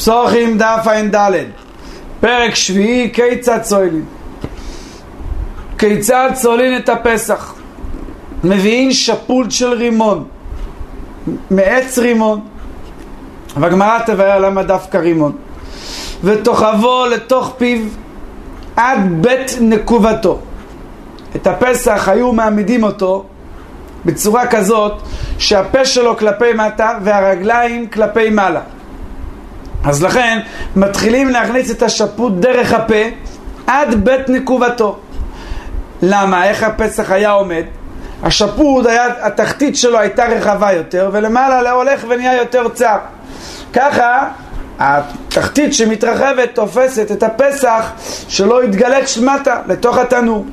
פסוחים דף ע"ד, פרק שביעי, כיצד צולין. כיצד צולין את הפסח? מביאים שפוד של רימון, מעץ רימון, והגמרא תבאר למה דווקא רימון, ותוכבו לתוך פיו עד בית נקובתו. את הפסח היו מעמידים אותו בצורה כזאת שהפה שלו כלפי מטה והרגליים כלפי מעלה. אז לכן מתחילים להכניס את השפוד דרך הפה עד בית נקובתו. למה? איך הפסח היה עומד? השפוד היה, התחתית שלו הייתה רחבה יותר, ולמעלה הולך ונהיה יותר צר. ככה התחתית שמתרחבת תופסת את הפסח שלא יתגלת שמטה לתוך התנור.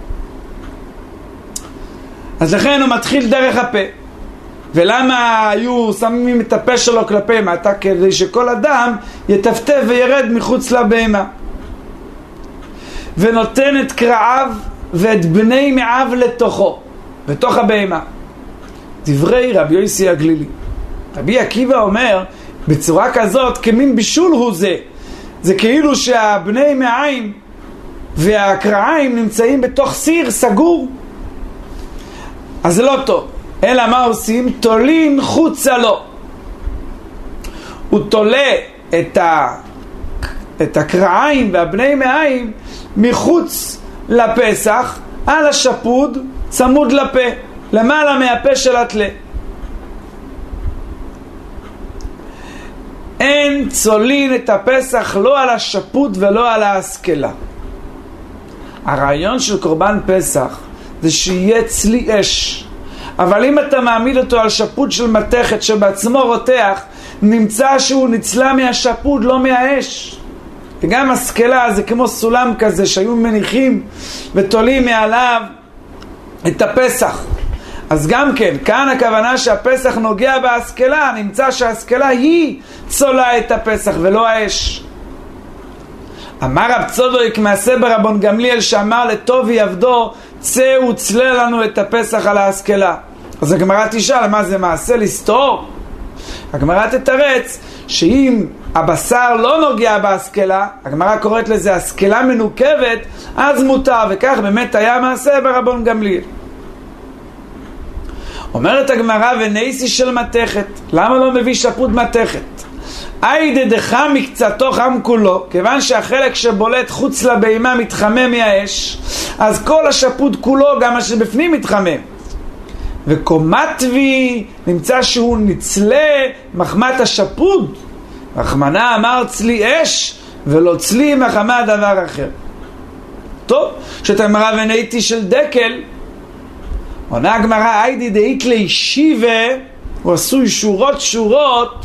אז לכן הוא מתחיל דרך הפה. ולמה היו שמים את הפה שלו כלפי מטה? כדי שכל אדם יטפטף וירד מחוץ לבהמה. ונותן את קרעיו ואת בני מעיו לתוכו, בתוך הבהמה. דברי רבי יוסי הגלילי. רבי עקיבא אומר בצורה כזאת כמין בישול הוא זה. זה כאילו שהבני מעיים והקרעיים נמצאים בתוך סיר סגור. אז זה לא טוב. אלא מה עושים? תולין חוצה לו. הוא תולה את הקרעיים והבני מעיים מחוץ לפסח על השפוד צמוד לפה, למעלה מהפה של התלה. אין צולין את הפסח לא על השפוד ולא על ההשכלה. הרעיון של קורבן פסח זה שיהיה צלי אש, אבל אם אתה מעמיד אותו על שפוד של מתכת שבעצמו רותח, נמצא שהוא נצלה מהשפוד לא מהאש. וגם השכלה זה כמו סולם כזה שהיו מניחים ותולים מעליו את הפסח. אז גם כן, כאן הכוונה שהפסח נוגע בהשכלה, נמצא שההשכלה היא צולה את הפסח ולא האש. אמר רב צדוק מעשה ברבון גמליאל שאמר לטובי עבדו, צא וצלה לנו את הפסח על ההשכלה. אז הגמרא תשאל, מה זה מעשה לסתור? הגמרא תתרץ שאם הבשר לא נוגע בהשכלה, הגמרא קוראת לזה השכלה מנוקבת, אז מותר, וכך באמת היה מעשה ברבון גמליאל. אומרת הגמרא ונייסי של מתכת, למה לא מביא שפוד מתכת? איידה דחם מקצתו חם כולו, כיוון שהחלק שבולט חוץ לבהמה מתחמם מהאש, אז כל השפוד כולו גם מה שבפנים מתחמם. וקומטבי נמצא שהוא נצלה מחמת השפוד, רחמנה אמר צלי אש ולא צלי מחמת דבר אחר. טוב, שאת הגמרא ונאיתי של דקל, עונה הגמרא איידי דאית לישיבה, הוא עשוי שורות שורות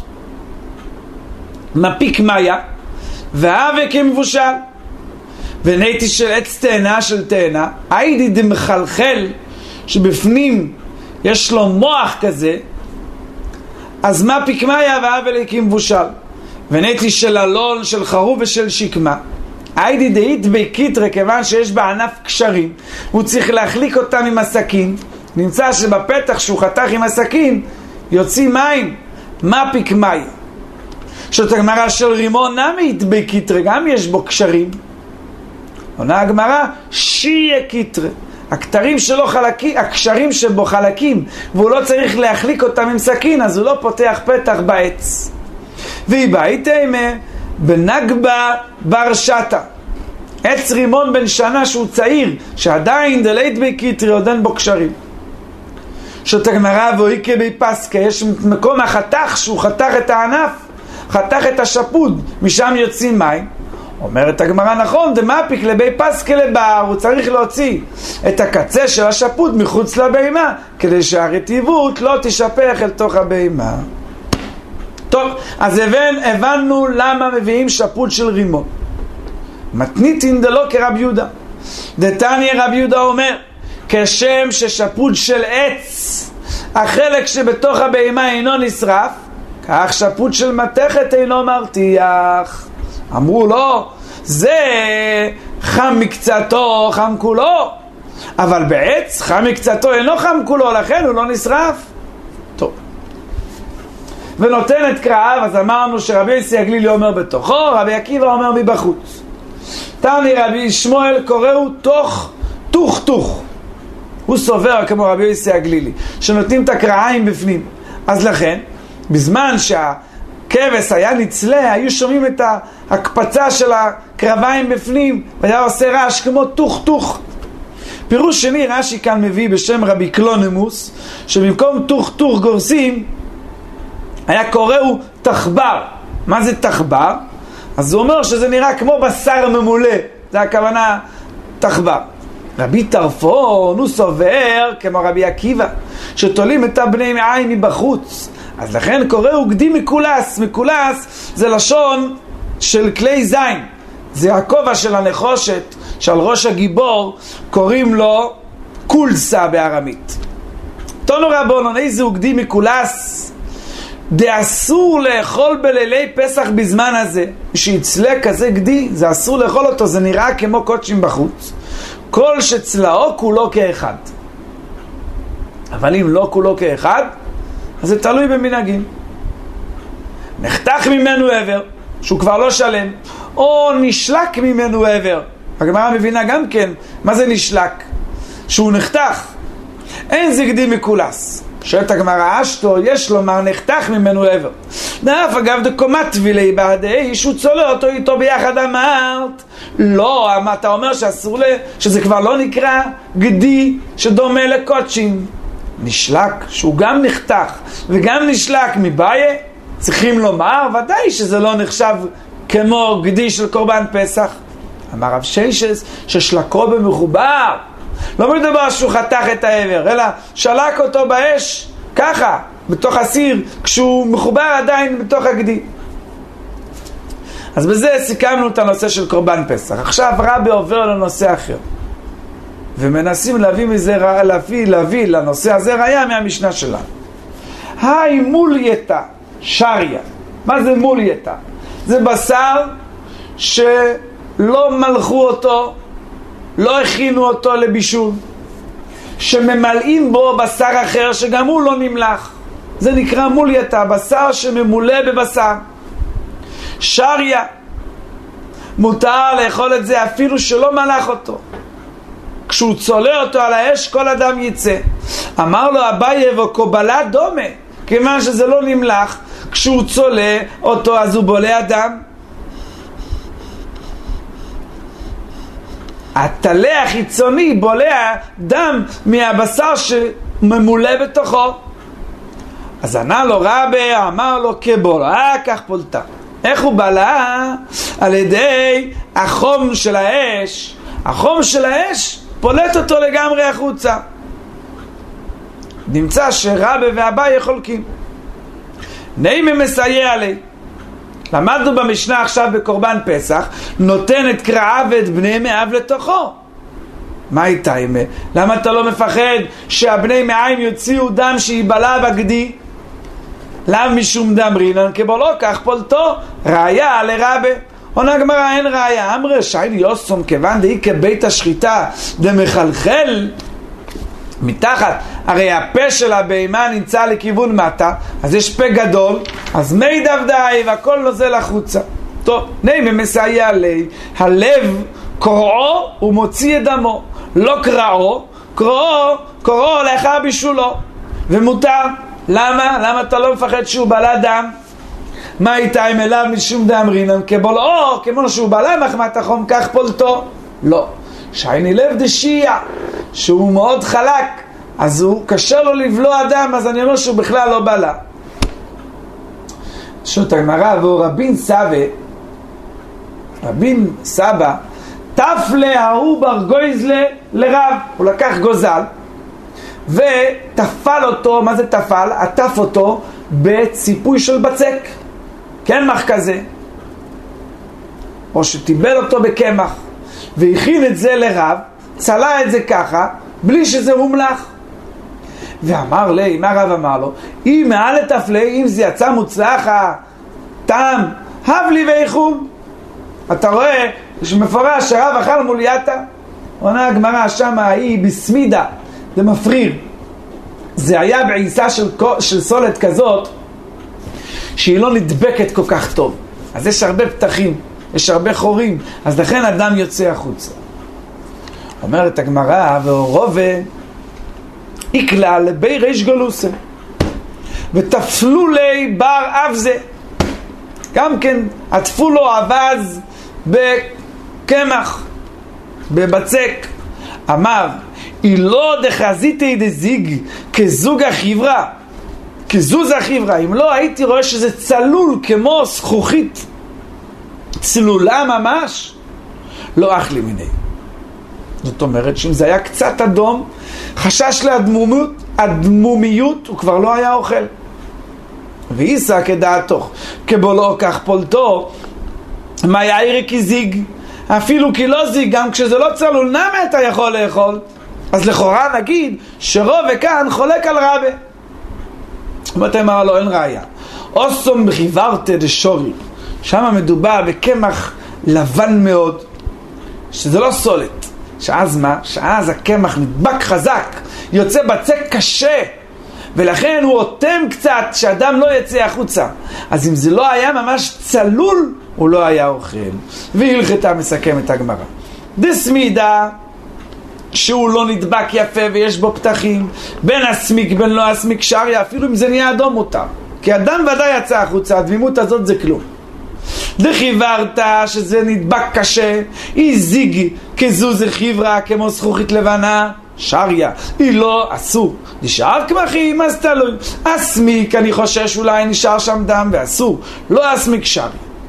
מפיק מיה והאווה כמבושל. ונאיתי של עץ תאנה של תאנה, איידי דמחלחל שבפנים יש לו מוח כזה, אז מה פיקמיה והאווה כמבושל. ונאיתי של אלון של חרוב ושל שקמה, איידי דאית בקיטרה, כיוון שיש בענף קשרים הוא צריך להחליק אותם עם הסכין, נמצא שבפתח שהוא חתך עם הסכין יוצאים מים. מה פיקמיה? שאת הגמרא של רימון נמית בקיטרה, גם יש בו קשרים. עונה הגמרא שיהיה קיטרה, הכתרים שלו חלקים, הקשרים שבו חלקים, והוא לא צריך להחליק אותם עם סכין, אז הוא לא פותח פתח בעץ. והיא בהייתמה בנגבה בר שטה, עץ רימון בן שנה שהוא צעיר, שעדיין דלית בקיטרי עוד אין בו קשרים. שאת הגמרא ואויקה בי פסקה, יש מקום החתך שהוא חתך את הענף, חתך את השפוד, משם יוצאים מים. אומרת הגמרא נכון, דמאפיק לבי פסקה לבר, הוא צריך להוציא את הקצה של השפוד מחוץ לבהמה, כדי שהרטיבות לא תשפך אל תוך הבהמה. טוב, אז הבנו למה מביאים שפוד של רימון. מתניתין דלא כרב יהודה. דתניא רב יהודה אומר, כשם ששפוד של עץ, החלק שבתוך הבהמה אינו נשרף, כך שפוד של מתכת אינו מרתיח. אמרו לו, זה חם מקצתו חם כולו, אבל בעץ חם מקצתו אינו חם כולו, לכן הוא לא נשרף. טוב, ונותן את קרעיו, אז אמרנו שרבי יוסי הגלילי אומר בתוכו, רבי עקיבא אומר מבחוץ. תני רבי שמואל קוראו תוך. הוא סובר כמו רבי יוסי הגלילי, שנותנים את הקרעיים בפנים. אז לכן, בזמן שהכבש היה נצלה, היו שומעים את ההקפצה של הקרביים בפנים, והיה עושה רעש כמו תוך. פירוש שני, רש"י כאן מביא בשם רבי קלונמוס, שבמקום תוך גורסים, היה קוראו תחבר. מה זה תחבר? אז הוא אומר שזה נראה כמו בשר ממולא, זה הכוונה תחבר. רבי טרפון הוא סובר כמו רבי עקיבא, שתולים את הבני מעיים מבחוץ, אז לכן קוראו גדי מקולס. מקולס זה לשון של כלי זין, זה הכובע של הנחושת שעל ראש הגיבור, קוראים לו קולסה בארמית. תונו רבונון, איזה הוא גדי מקולס? אסור לאכול בלילי פסח בזמן הזה. שיצלה כזה גדי, זה אסור לאכול אותו, זה נראה כמו קודשים בחוץ. כל שצלעו כולו כאחד. אבל אם לא כולו כאחד, אז זה תלוי במנהגים. נחתך ממנו עבר, שהוא כבר לא שלם, או נשלק ממנו עבר. הגמרא מבינה גם כן, מה זה נשלק? שהוא נחתך. אין זה גדי מקולס. שואלת הגמרא, אשתו, יש לומר נחתך ממנו עבר. דאף אגב דקומת טבילי בעדי, שהוא צולה אותו איתו ביחד. אמרת, לא, אתה אומר שאסור שזה כבר לא נקרא גדי שדומה לקודשים. נשלק, שהוא גם נחתך וגם נשלק מבעיה, צריכים לומר, ודאי שזה לא נחשב כמו גדי של קורבן פסח. אמר רב שיישס, ששלקו במחובר, לא מדבר שהוא חתך את העבר, אלא שלק אותו באש, ככה, בתוך הסיר, כשהוא מחובר עדיין בתוך הגדי. אז בזה סיכמנו את הנושא של קורבן פסח. עכשיו רבי עובר לנושא אחר, ומנסים להביא לנושא הזה ראיה מהמשנה שלה. היי מולייתה שריה. מה זה מולייתה? זה בשר שלא מלכו אותו, לא הכינו אותו לבישול, שממלאים בו בשר אחר שגם הוא לא נמלח. זה נקרא מולייתה, בשר שממולא בבשר. שריה, מותר לאכול את זה אפילו שלא מלח אותו. כשהוא צולה אותו על האש, כל אדם יצא. אמר לו אביי וקובלה דומה, כיוון שזה לא נמלח, כשהוא צולה אותו אז הוא בולע דם. התלה החיצוני בולע דם מהבשר שממולא בתוכו. אז ענה לו רבי, אמר לו כבולע כך פולטה. איך הוא בלע? על ידי החום של האש. החום של האש פולט אותו לגמרי החוצה. נמצא שרבי ואביי חולקים. נעימה מסייע לי. למדנו במשנה עכשיו בקורבן פסח, נותן את קרעיו ואת בני מאב לתוכו. מה איתה? למה אתה לא מפחד שהבני מעיים יוציאו דם שיבלע בגדי? למה משום דם רינן כבולו כך פולטו? ראיה לרבי. עונה גמרא, אין ראיה. אמרה שייל יוסום כיוון דהי כבית השחיטה דמחלחל מתחת, הרי הפה של הבהמה נמצא לכיוון מטה, אז יש פה גדול, אז מי דבדאי והכל נוזל החוצה. טוב, נעימה מסייע לי. הלב קוראו ומוציא את דמו, לא קראו, קוראו לאחר בישולו, ומותר. למה אתה לא מפחד שהוא בלע דם? מה איתה אם אליו משום דם רינן כבולעו, כמו שהוא בלע מחמת החום כך פולטו? לא. שייני לב דשיע, שהוא מאוד חלק, אז הוא קשה לו לבלוע דם, אז אני אומר שהוא בכלל לא בלע. שוט הגמרא, והוא רבין סבא תפלה ההוא ברגויזלה לרב. הוא לקח גוזל ותפל אותו. מה זה תפל? עטף אותו בציפוי של בצק, קמח כזה, או שטיבל אותו בקמח, והכין את זה לרב, צלה את זה ככה בלי שזה הומלח. ואמר לי, מה רב אמר לו? אם מעל לתפלי, אם זה יצא מוצלח הטעם, הב לי ואיכול. אתה רואה שמפורש שרב אכל מולייתה. עונה הגמרא, שמה היא בסמידה, זה מפריר. זה היה בעיסה של סולת כזאת, שהיא לא נדבקת כל כך טוב. אז יש הרבה פתחים, יש הרבה חורים, אז לכן אדם יוצא החוצה. אומרת הגמרא, והרובה איקלה לבי ריש גלוסה ותפלו לי בר אב זה, גם כן עטפו לו אבז בקמח, בבצק. אמר, אילו דחזיתי דזיג כזוג החברה, כזוז החברה, אם לא הייתי רואה שזה צלול כמו זכוכית, צלולה ממש, לא אכלי מיני. זאת אומרת שאם זה היה קצת אדום, חשש לאדמומיות, הוא כבר לא היה אוכל. ואיסה כדעתו, כבולו כך פולטו, מה יאירי כי זיג, אפילו כי לא זיג, גם כשזה לא צלול, נמה אתה יכול לאכול. אז לכאורה נגיד שרוב וכאן חולק על רבה. ואתה אמר לו, אין ראיה. אוסום בחיברתה דשורי, שם מדובר בקמח לבן מאוד, שזה לא סולת. שאז מה? שאז הקמח נדבק חזק, יוצא בצק קשה, ולכן הוא אותם קצת שאדם לא יצא החוצה. אז אם זה לא היה ממש צלול, הוא לא היה אוכל. והלכתה מסכם את הגמרא. דסמידה, שהוא לא נדבק יפה ויש בו פתחים, בין הסמיק בין לא הסמיק שריה, אפילו אם זה נהיה אדום מותר. כי אדם ודאי יצא החוצה, הדמימות הזאת זה כלום. דחיברת שזה נדבק קשה, היא זיג כזוז חברה כמו זכוכית לבנה, שריה, היא לא אסור. נשאר קמחים, אז תלוי. אסמיק, אני חושש אולי נשאר שם דם ואסור. לא אסמיק שריה.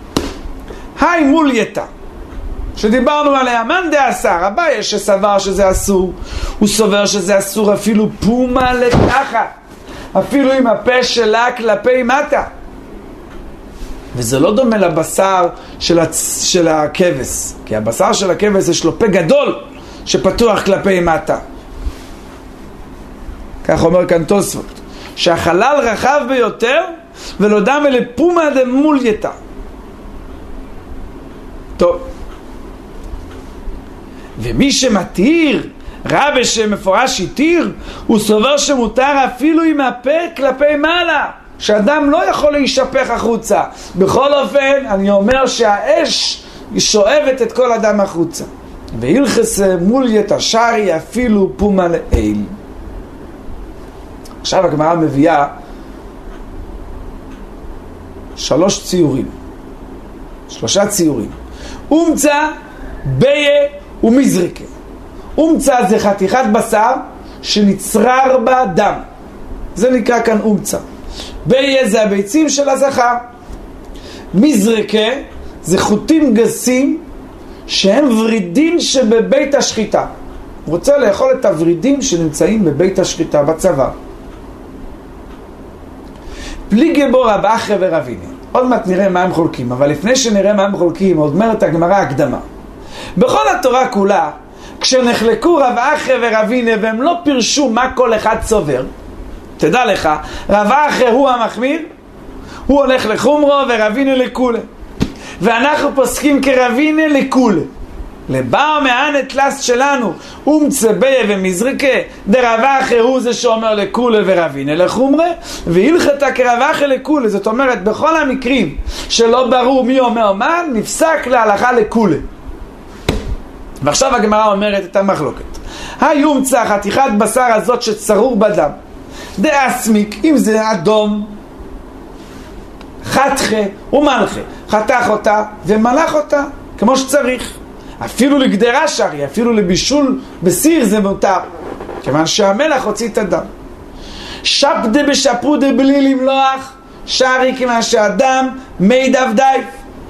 היי מולייתה, שדיברנו עליה, מן דאסר, הבעיה שסבר שזה אסור, הוא סובר שזה אסור אפילו פומה לתחת, אפילו עם הפה שלה כלפי מטה. וזה לא דומה לבשר של הכבש, כי הבשר של הכבש יש לו פה גדול שפתוח כלפי מטה. כך אומר כאן תוספות, שהחלל רחב ביותר ולא דמה לפומה דמולייתה. טוב, ומי שמתיר, רבי שמפורש התיר, הוא סובר שמותר אפילו עם הפה כלפי מעלה, שאדם לא יכול להישפך החוצה. בכל אופן, אני אומר שהאש שואבת את כל אדם החוצה. והילכס מוליית השרי אפילו פומה לאל. עכשיו הגמרא מביאה 3 ציורים. 3 ציורים. אומצה, ביה ומזרקה. אומצה זה חתיכת בשר שנצרר בה דם. זה נקרא כאן אומצה. ביה זה הביצים של הזכר. מזרקה זה חוטים גסים שהם ורידים שבבית השחיטה. הוא רוצה לאכול את הורידים שנמצאים בבית השחיטה בצבא. פליגי בו רב אחרי ורביני. עוד מעט נראה מה הם חולקים, אבל לפני שנראה מה הם חולקים, עוד אומרת הגמרא הקדמה. בכל התורה כולה, כשנחלקו רב אחרי ורביני והם לא פירשו מה כל אחד צובר, תדע לך, רב אחרי הוא המחמיר, הוא הולך לחומרו ורביני לכולה. ואנחנו פוסקים כרביני לכולה. לבאו מהנת לסט שלנו, אומצה ביה ומזרקה, דרב אחרי הוא זה שאומר לכולה ורביני לחומרה, והלכתה כרב אחרי לכולה. זאת אומרת, בכל המקרים שלא ברור מי אומר מה, נפסק להלכה לכולה. ועכשיו הגמרא אומרת את המחלוקת. היומצא חתיכת בשר הזאת שצרור בדם, דאסמיק, אם זה אדום, חתכה ומלכה, חתך אותה ומלך אותה כמו שצריך. אפילו לגדרה שרי, אפילו לבישול בסיר זה מותר, כיוון שהמלך הוציא את הדם. שפדה בשפודה בלי למלוח שרי, כיוון שהדם מי דבדייף.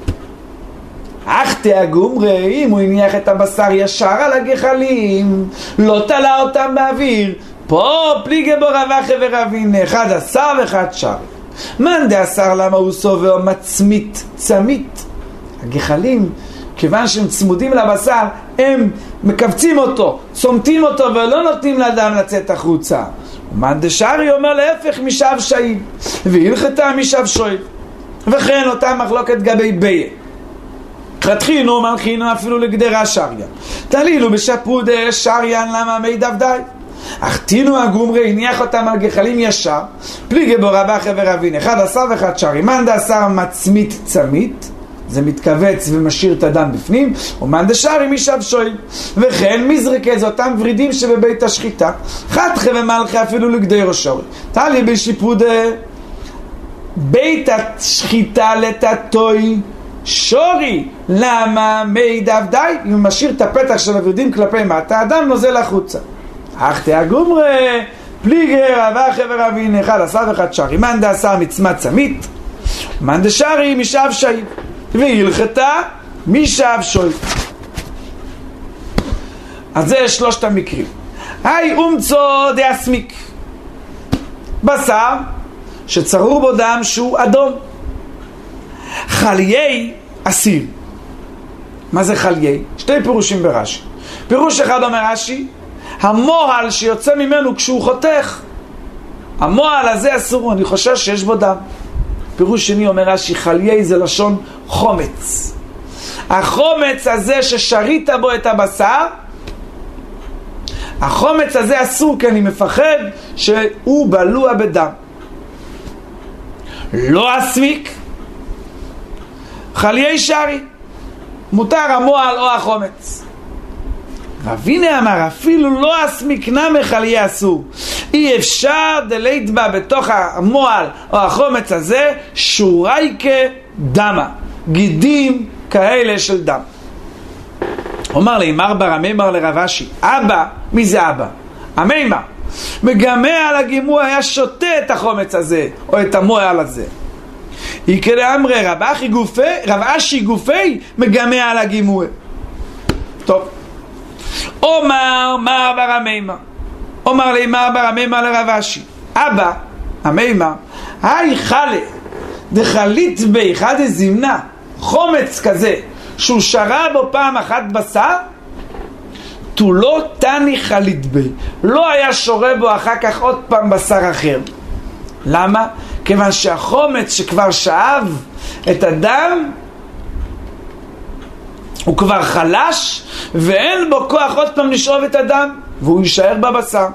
אך תאגומרי, אם הוא הניח את הבשר ישר על הגחלים, לא תלה אותם באוויר, פה פליגי בו רב אחרי ורביני, אחד אסר ואחד שרי. מן דאסר, למה הוא סובר מצמית, צמית? הגחלים, כיוון שהם צמודים לבשר, הם מקבצים אותו, צומתים אותו ולא נותנים לאדם לצאת החוצה. מן דשרי אומר להפך, משב שאיב, והלכתה משב שואב. וכן אותה מחלוקת גבי ביה. חתכינו מלכינו אפילו לגדרה שריה, תלילו בשפודה שריין, למה מי דבדי? אך תינו הגומרי הניח אותם על גחלים ישר, פליגי בו רבה חבר אבין, אחד עשר ואחד שרי, מאן דעשר מצמית צמית, זה מתכווץ ומשאיר את הדם בפנים, ומאן דשרי משב שואל, וכן מזרקה זה אותם ורידים שבבית השחיטה, חתכה ומלכה אפילו לגדי ראשו, תלי בשיפוד בית השחיטה לטטוי שורי, למה מי דבדי? אם הוא משאיר את הפתח של הורידים כלפי מטה, האדם נוזל החוצה. אך תהגומרי פליגי רבה חבר אבין, אחד עשר ואחד שרי, מאן דעשר מצמת צמית, מאן דשרי משב שואל, והלכתה משב שואל. אז זה שלושת המקרים. היי אומצו דאסמיק, בשר שצרור בו דם שהוא אדום, חליי אסיר. מה זה חליי? שתי פירושים ברש"י. פירוש אחד אומר רש"י, המועל שיוצא ממנו כשהוא חותך, המועל הזה אסור, אני חושב שיש בו דם. פירוש שני אומר רש"י, חליי זה לשון חומץ. החומץ הזה ששרית בו את הבשר, החומץ הזה אסור, כי אני מפחד שהוא בלוע בדם. לא אסמיק, חליי שרי, מותר המועל או החומץ. רבינה אמר, אפילו לא אסמיק נמי חליי אסור, אי אפשר דלהטבע בתוך המועל או החומץ הזה שורייקה דמה, גידים כאלה של דם. אומר לי, מר בר המימר לרב אשי, אבא, מי זה אבא? המימר מגמע על הגימוע, היה שותה את החומץ הזה או את המועל הזה. יקרא אמרי רב אשי גופי מגמע על הגימוע. טוב, אומר מר בר המימר, אומר לי מר בר המימר לרב אשי, אבא המימר, היי חלה דחלית בי אחד זמנה חומץ כזה שהוא שרה בו פעם אחת בשר, תו לא תני חלית בי, לא היה שורה בו אחר כך עוד פעם בשר אחר. למה? כיוון שהחומץ שכבר שאב את הדם הוא כבר חלש ואין בו כוח עוד פעם לשאוב את הדם, והוא יישאר בבשר.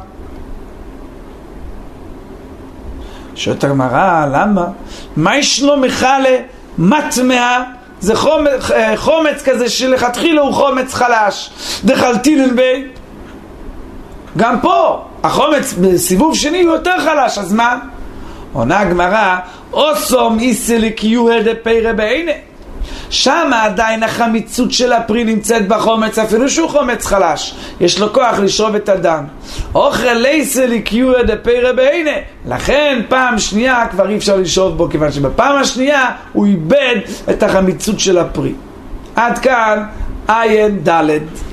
שואלת הגמרא, למה? מה ישנו מחלה מטמאה? זה חומץ כזה שלכתחילה הוא חומץ חלש. דחלתילן בי, גם פה החומץ בסיבוב שני הוא יותר חלש, אז מה? עונה הגמרא, אוסום איסלי קיוהה דפיירה בעיני, שם עדיין החמיצות של הפרי נמצאת בחומץ, אפילו שהוא חומץ חלש, יש לו כוח לשרוב את הדם. אוכל ליסלי קיוהה דפיירה בעיני, לכן פעם שנייה כבר אי אפשר לשרוב בו, כיוון שבפעם השנייה הוא איבד את החמיצות של הפרי. עד כאן עין ד'.